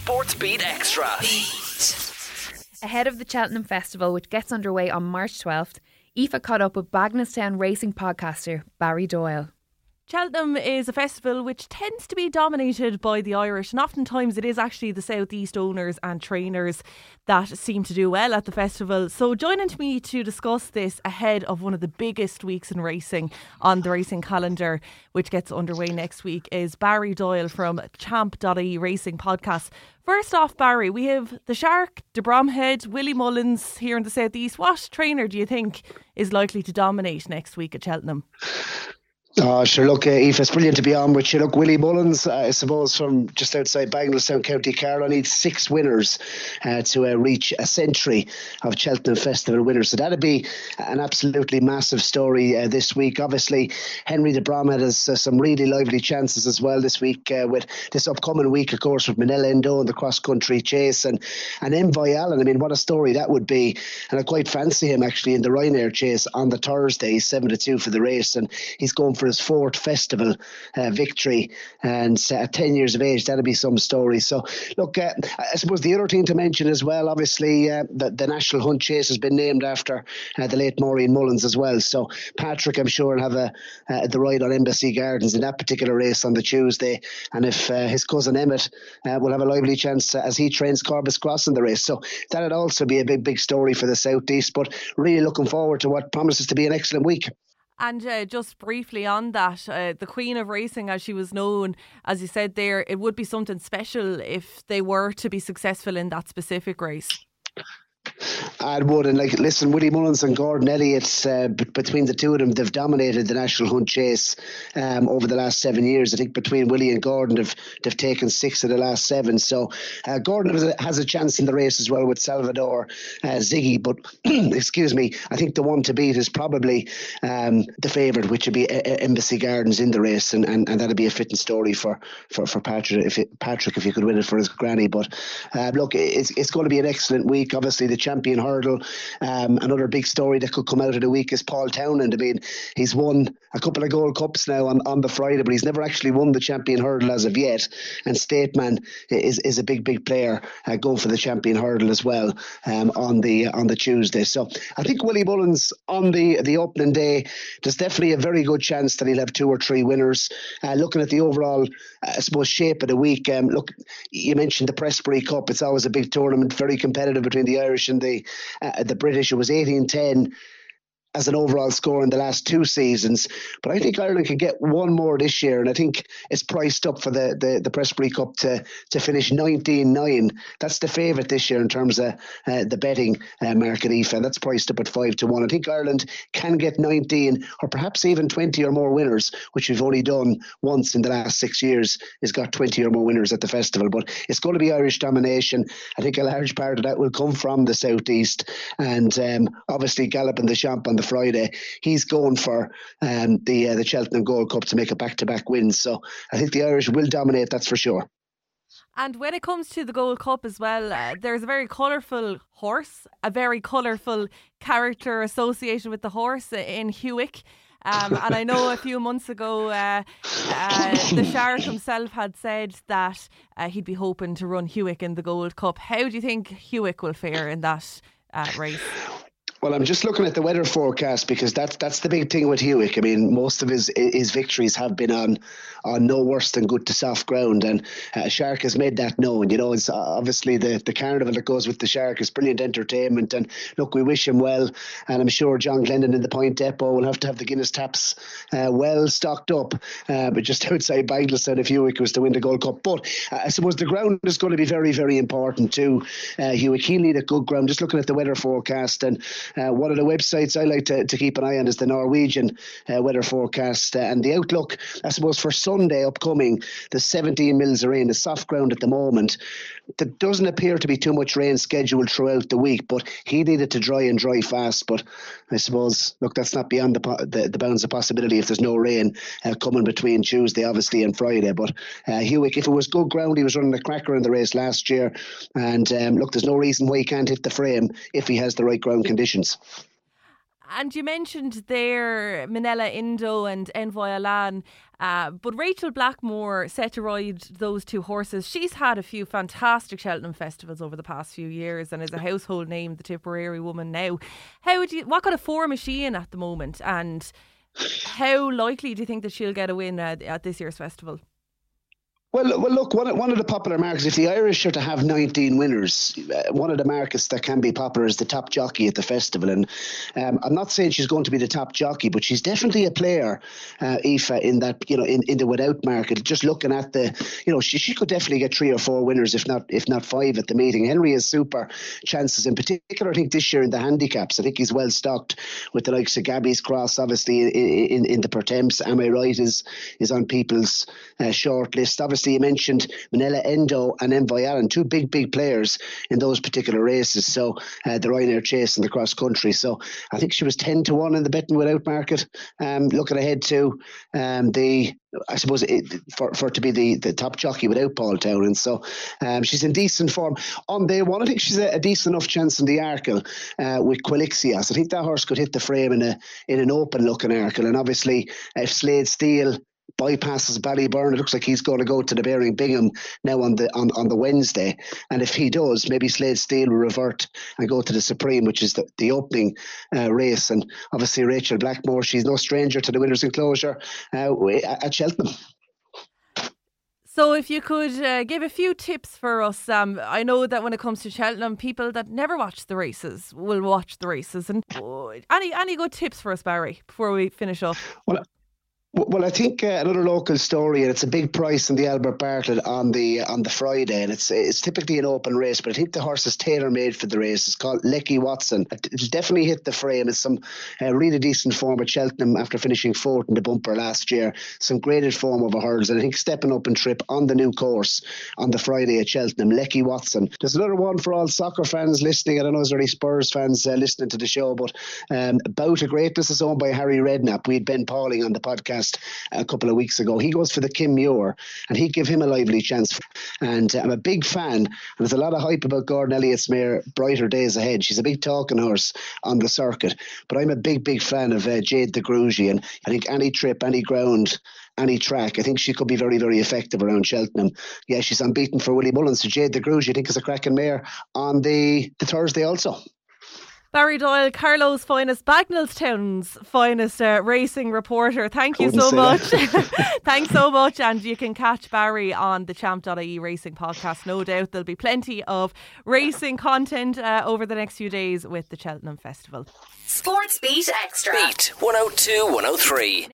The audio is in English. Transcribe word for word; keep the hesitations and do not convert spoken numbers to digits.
Sports Beat Extra. Ahead of the Cheltenham Festival, which gets underway on March twelfth, Aoife caught up with Bagenalstown racing podcaster Barry Doyle. Cheltenham is a festival which tends to be dominated by the Irish, and oftentimes it is actually the South East owners and trainers that seem to do well at the festival. So joining me to discuss this ahead of one of the biggest weeks in racing on the racing calendar, which gets underway next week, is Barry Doyle from champ dot I E Racing Podcast. First off, Barry, we have the Shark, de Bromhead, Willie Mullins here in the South East. What trainer do you think is likely to dominate next week at Cheltenham? Oh, sure, look, uh, Aoife, it's brilliant to be on with you. Look, Willie Mullins, uh, I suppose, from just outside Bagenalstown, County Carlow, needs six winners uh, to uh, reach a century of Cheltenham Festival winners. So that'd be an absolutely massive story uh, this week. Obviously, Henry de Bromhead has uh, some really lively chances as well this week uh, with this upcoming week, of course, with Manila Endo and the cross-country chase and, and Envoy Allen. I mean, what a story that would be. And I quite fancy him, actually, in the Ryanair chase on the Thursday, seven to two for the race. And he's going for his fourth festival uh, victory, and uh, at ten years of age, that'll be some story. So look, uh, I suppose the other thing to mention as well, obviously uh, the, the National Hunt Chase has been named after uh, the late Maureen Mullins as well. So Patrick, I'm sure, will have a, uh, the ride on Embassy Gardens in that particular race on the Tuesday, and if uh, his cousin Emmett uh, will have a lively chance uh, as he trains Corbus Cross in the race. So that'd also be a big big story for the South East, but really looking forward to what promises to be an excellent week. And uh, just briefly on that, uh, the Queen of Racing, as she was known, as you said there, it would be something special if they were to be successful in that specific race. I would, and like, listen, Willie Mullins and Gordon Elliott, uh, b- between the two of them, they've dominated the National Hunt Chase um, over the last seven years. I think between Willie and Gordon, they've, they've taken six of the last seven. So uh, Gordon has a, has a chance in the race as well with Salvador uh, Ziggy. But, excuse me, I think the one to beat is probably um, the favourite, which would be uh, Embassy Gardens in the race. And, and, and that'd be a fitting story for, for, for Patrick, if it, Patrick, if he could win it for his granny. But uh, look, it's, it's going to be an excellent week. Obviously, the champion hurdle. Um, another big story that could come out of the week is Paul Townend. I mean, he's won a couple of Gold Cups now on, on the Friday, but he's never actually won the champion hurdle as of yet. And Stateman is is a big, big player uh, going for the champion hurdle as well um, on the on the Tuesday. So I think Willie Mullins on the, the opening day, there's definitely a very good chance that he'll have two or three winners. Uh, looking at the overall, uh, I suppose, shape of the week, um, look, you mentioned the Prestbury Cup. It's always a big tournament, very competitive between the Irish and the Uh, the British. It was eighteen ten as an overall score in the last two seasons, but I think Ireland can get one more this year, and I think it's priced up for the the, the Prestbury Cup to, to finish nineteen nine. That's the favourite this year in terms of uh, the betting uh, market, Aoife, and that's priced up at five to one. I think Ireland can get nineteen or perhaps even twenty or more winners, which we've only done once in the last six years, is got twenty or more winners at the festival. But it's going to be Irish domination. I think a large part of that will come from the South East, and um, obviously Gallup and the Champ on the Friday, he's going for um, the uh, the Cheltenham Gold Cup to make a back-to-back win. So I think the Irish will dominate, that's for sure. And when it comes to the Gold Cup as well, uh, there's a very colourful horse, a very colourful character associated with the horse in Hewick. Um, and I know a few months ago uh, uh, the Shark himself had said that uh, he'd be hoping to run Hewick in the Gold Cup. How do you think Hewick will fare in that uh, race? Well, I'm just looking at the weather forecast because that's that's the big thing with Hewick. I mean, most of his his victories have been on on no worse than good to soft ground, and uh, Shark has made that known. You know, it's obviously the the carnival that goes with the Shark is brilliant entertainment, and look, we wish him well, and I'm sure John Glendon in the Point Depot will have to have the Guinness taps uh, well stocked up, uh, but just outside Bagenalstown if Hewick was to win the Gold Cup. But uh, I suppose the ground is going to be very, very important too. Uh, Hewick, he'll need a good ground. Just looking at the weather forecast, and Uh, one of the websites I like to, to keep an eye on is the Norwegian uh, weather forecast uh, and the outlook, I suppose, for Sunday upcoming, the seventeen mils of rain, the soft ground at the moment. There doesn't appear to be too much rain scheduled throughout the week, but he needed to dry and dry fast. But I suppose, look, that's not beyond the the, the bounds of possibility if there's no rain uh, coming between Tuesday, obviously, and Friday. But uh, Hewick, if it was good ground, he was running a cracker in the race last year. And um, look, there's no reason why he can't hit the frame if he has the right ground conditions. And you mentioned there Minella Indo and Envoy Alan, uh, but Rachel Blackmore set to ride those two horses. She's had a few fantastic Cheltenham festivals over the past few years and is a household name, the Tipperary woman now. How would you? What kind of form is she in at the moment, and how likely do you think that she'll get a win uh, at this year's festival? Well, well, look, one of, one of the popular markets, if the Irish are to have nineteen winners, uh, one of the markets that can be popular is the top jockey at the festival. And um, I'm not saying she's going to be the top jockey, but she's definitely a player, uh, Aoife, in that, you know, in, in the without market. Just looking at the, you know, she, she could definitely get three or four winners, if not if not five at the meeting. Henry has super chances, in particular, I think, this year in the handicaps. I think he's well stocked with the likes of Gabby's Cross, obviously, in, in, in the Pertemps. Am I Right is, is on people's uh, short list. Obviously, you mentioned Minella Endo and Envoy Allen, two big, big players in those particular races. So uh, the Ryanair Chase and the cross country. So I think she was ten to one in the betting without market. Um, looking ahead to um, the, I suppose, it, for, for to be the, the top jockey without Paul Townend. So um, she's in decent form. On day one, I think she's a, a decent enough chance in the Arkle uh, with Quilixias. I think that horse could hit the frame in a in an open looking Arkle. And obviously, if Slade Steele bypasses Ballyburn, it looks like he's going to go to the Bearing Bingham now on the on, on the Wednesday, and if he does, maybe Slade Steele will revert and go to the Supreme, which is the, the opening uh, race. And obviously Rachel Blackmore, she's no stranger to the Winners' Enclosure uh, at Cheltenham. So if you could uh, give a few tips for us, um, I know that when it comes to Cheltenham, people that never watch the races will watch the races. And oh, any any good tips for us, Barry, before we finish up? Well, Well, I think uh, another local story, and it's a big price in the Albert Bartlett on the on the Friday, and it's it's typically an open race, but I think the horse is tailor-made for the race. It's called Lecky Watson. It'll definitely hit the frame. It's some uh, really decent form at Cheltenham after finishing fourth in the bumper last year. Some graded form over hurdles, and I think stepping up and trip on the new course on the Friday at Cheltenham, Lecky Watson. There's another one for all soccer fans listening. I don't know if there's any Spurs fans uh, listening to the show, but um, Bout of Greatness is owned by Harry Redknapp. We had Ben Pauling on the podcast a couple of weeks ago. He goes for the Kim Muir, and he'd give him a lively chance. And uh, I'm a big fan, and there's a lot of hype about Gordon Elliott's mare Brighter Days Ahead. She's a big talking horse on the circuit, but I'm a big, big fan of uh, Jade de Grugy, and I think any trip, any ground, any track, I think she could be very, very effective around Cheltenham. Yeah, she's unbeaten for Willie Mullins. So Jade de Grugy, I think, is a cracking mare on the, the Thursday also. Barry Doyle, Carlow's finest, Bagnallstown's finest uh, racing reporter. Thank you Couldn't so much. that. Thanks so much. And you can catch Barry on the champ dot I E racing podcast. No doubt there'll be plenty of racing content uh, over the next few days with the Cheltenham Festival. Sports Beat Extra. Beat one oh two one oh three.